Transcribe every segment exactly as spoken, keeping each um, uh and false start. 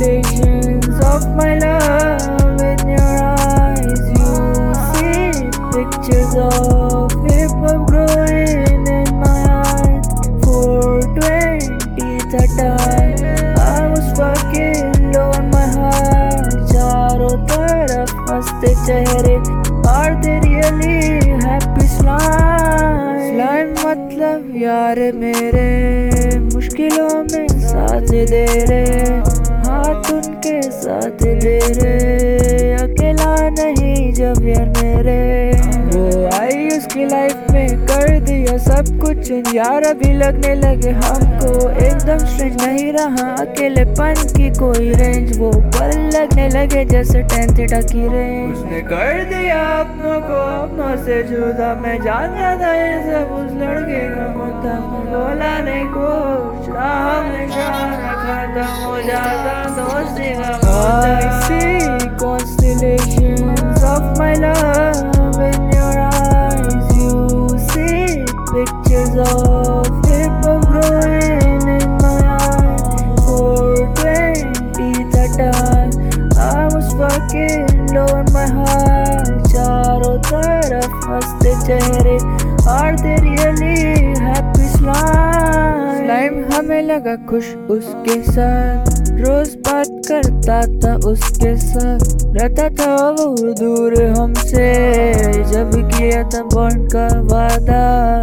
constellations of my love in your eyes. You see pictures of hip hop growing in my eyes. four twenty the time, I was fucking low on my heart. चारों तरफ हंसते चेहरे, are they really happy slime? Slime मतलब यार मेरे, मुश्किलों में साथ दे रहे, हाथ उनके साथ दे रहे, अकेला नहीं जब यार मेरे। वो आई उसकी लाइफ में कर दिया सब कुछ, यार अभी लगने लगे हमको एकदम स्ट्रेंज, नहीं रहा अकेलेपन की कोई रेंज। वो पल लगने लगे जैसे टेंथ टकी रेंज। उसने कर दिया अपनों को अपनों से जुदा, मैं जान जाता ये सब उस लड़के का मुद्दा। बोला नहीं कुछ, राह में रखा था हो जाता दोस्ती का मुद्दा। I see constellations of my love in your eyes. You see pictures of hip hop growing in my eyes. four twenty the time, I was fucking low on my heart. चारों तरफ हंसते चेहरे, are they really happy slime? Slime हमें लगा खुश उसके साथ, रोज बात करता था उसके साथ, रहता था वो दूर हमसे, जब किया था बॉन्ड का वादा।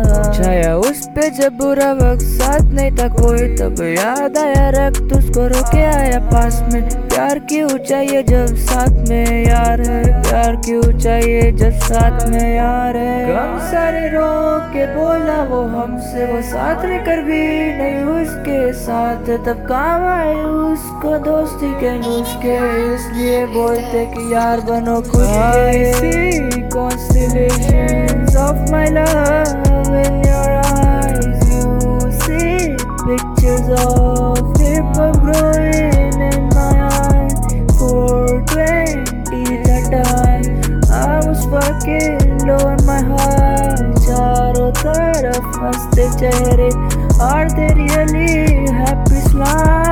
छाया उस पे जब बुरा वक्त, साथ नहीं था कोई तब याद आया, रक्त उसको रोके आया पास में। प्यार क्यों चाहिए जब साथ में यार है, प्यार क्यों चाहिए जब साथ में यार है। गम सारे रो के बोला वो हमसे, वो साथ रहकर भी नहीं उसके साथ, तब काम आए उसको दोस्ती के नुस्खे, इसलिए बोलते कि यार बनो खुद के। I see constellations of my love in your eyes. You see pictures of hip hop growing in my eyes. four twenty the time, I was fucking low on my heart. चारों तरफ हंसते चेहरे, are they really happy slime?